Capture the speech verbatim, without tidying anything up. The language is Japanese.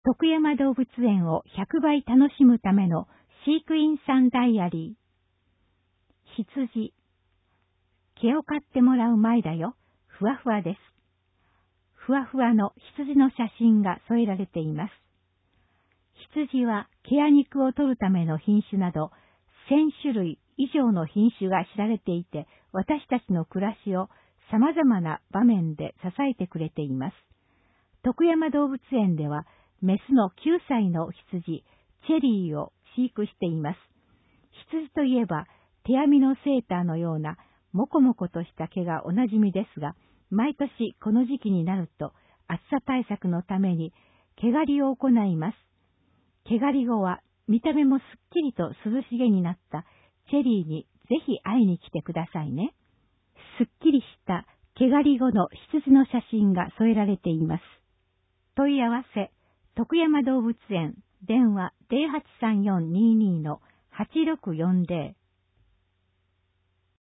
徳山動物園をひゃくばい楽しむための飼育員さんダイアリー。羊。毛を買ってもらう前だよ。ふわふわです。ふわふわの羊の写真が添えられています。羊は毛や肉を取るための品種など、せんしゅるい以上の品種が知られていて、私たちの暮らしを様々な場面で支えてくれています。徳山動物園では、メスのきゅうさいの羊、チェリーを飼育しています。羊といえば、手編みのセーターのような、もこもことした毛がおなじみですが、毎年この時期になると、暑さ対策のために、毛刈りを行います。毛刈り後は、見た目もすっきりと涼しげになったチェリーにぜひ会いに来てくださいね。すっきりした毛刈り後の羊の写真が添えられています。問い合わせ、徳山動物園、電話 ゼロはちさんよんにーにーのはちろくよんゼロ